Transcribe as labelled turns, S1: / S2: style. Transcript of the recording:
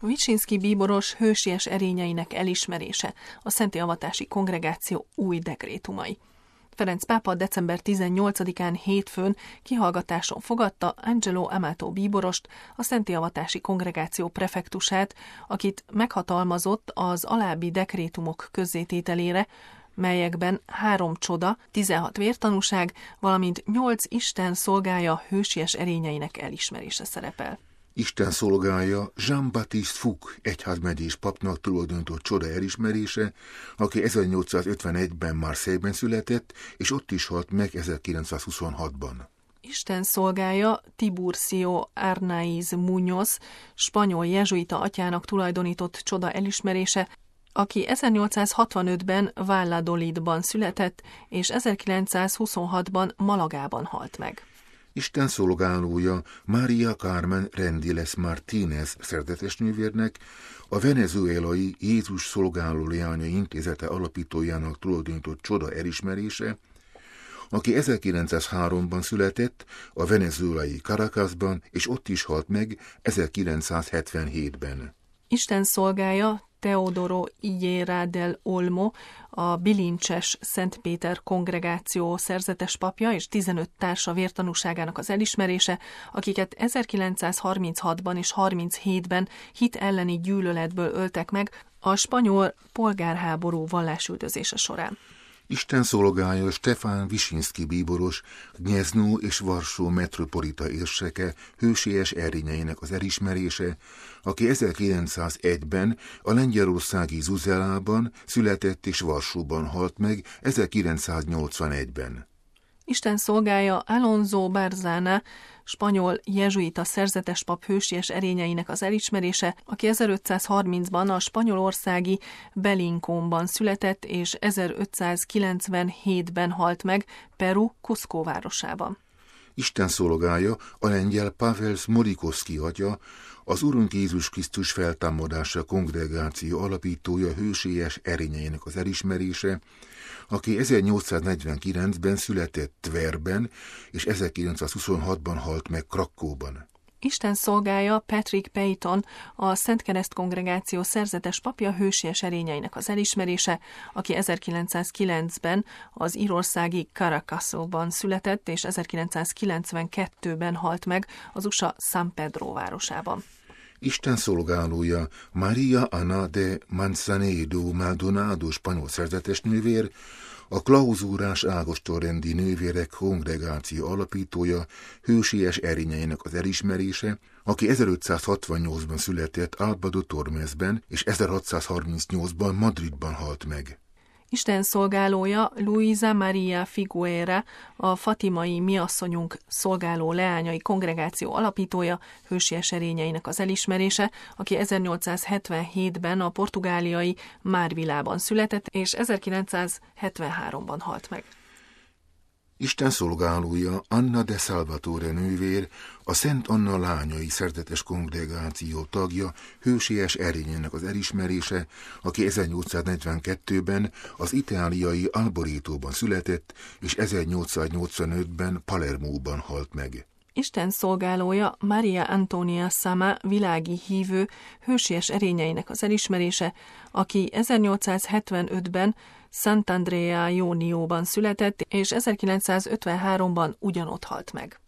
S1: Wyszynski bíboros hősies erényeinek elismerése, a Szenti Avatási Kongregáció új dekrétumai. Ferenc pápa december 18-án hétfőn kihallgatáson fogadta Angelo Amato bíborost, a Szenti Avatási Kongregáció prefektusát, akit meghatalmazott az alábbi dekrétumok közzétételére, melyekben 3 csoda, 16 vértanúság, valamint 8 Isten szolgája hősies erényeinek elismerése szerepel.
S2: Isten szolgája Jean-Baptiste Fouque egyházmegyés papnak tulajdonított csoda elismerése, aki 1851-ben Marseille-ben született, és ott is halt meg 1926-ban.
S1: Isten szolgája Tiburcio Arnaiz Muñoz, spanyol jezsuita atyának tulajdonított csoda elismerése, aki 1865-ben Valladolidban született, és 1926-ban Malagában halt meg.
S2: Isten szolgálója María Carmen Rendiles Martínez szerzetesnővérnek, a venezuelai Jézus Szolgáló Leányai Intézete alapítójának tulajdonított csoda elismerése, aki 1903-ban született a venezuelai Caracasban, és ott is halt meg 1977-ben.
S1: Isten szolgája Teodoro Higuera del Olmo, a bilincses Szent Péter kongregáció szerzetes papja és 15 társa vértanúságának az elismerése, akiket 1936-ban és 37-ben hit elleni gyűlöletből öltek meg a spanyol polgárháború vallásüldözése során.
S2: Isten szolgája Stefan Wyszynski bíboros, Gniezno és Varsó metropolita érseke hősies erényeinek az elismerése, aki 1901-ben a lengyelországi Zuzelában született és Varsóban halt meg 1981-ben.
S1: Isten szolgája Alonso Barzana, spanyol jezsuita szerzetes pap hősies erényeinek az elismerése, aki 1530-ban a spanyolországi Belincónban született, és 1597-ben halt meg Peru Cusco városában.
S2: Isten szolgája a lengyel Pavel Smolikovszky atya, az Urunk Jézus Krisztus feltámadása kongregáció alapítója hősies erényeinek az elismerése, aki 1849-ben született Tverben, és 1926-ban halt meg Krakóban.
S1: Isten szolgája Patrick Peyton, a Szent Kereszt kongregáció szerzetes papja hősies erényeinek az elismerése, aki 1909-ben az írországi Caracasban született, és 1992-ben halt meg az USA San Pedro városában.
S2: Isten szolgálója María Ana de Manzanedo Maldonado spanyol szerzetesnővér, a klauzúrás ágostonrendi nővérek kongregáció alapítója hősies erényeinek az elismerése, aki 1568-ban született Alba de Tormesben, és 1638-ban Madridban halt meg.
S1: Isten szolgálója Luisa Maria Figuera, a fatimai miasszonyunk szolgáló leányai kongregáció alapítója, hősies erényeinek az elismerése, aki 1877-ben a portugáliai Marvilában született, és 1973-ban halt meg.
S2: Isten szolgálója Anna de Salvatore nővér, a Szent Anna lányai szerzetes kongregáció tagja, hősies erényének az elismerése, aki 1842-ben az itáliai Alboretóban született, és 1885-ben Palermóban halt meg.
S1: Isten szolgálója Maria Antonia Sama világi hívő, hősies erényeinek az elismerése, aki 1875-ben Sant'Andrea Ionióban született, és 1953-ban ugyanott halt meg.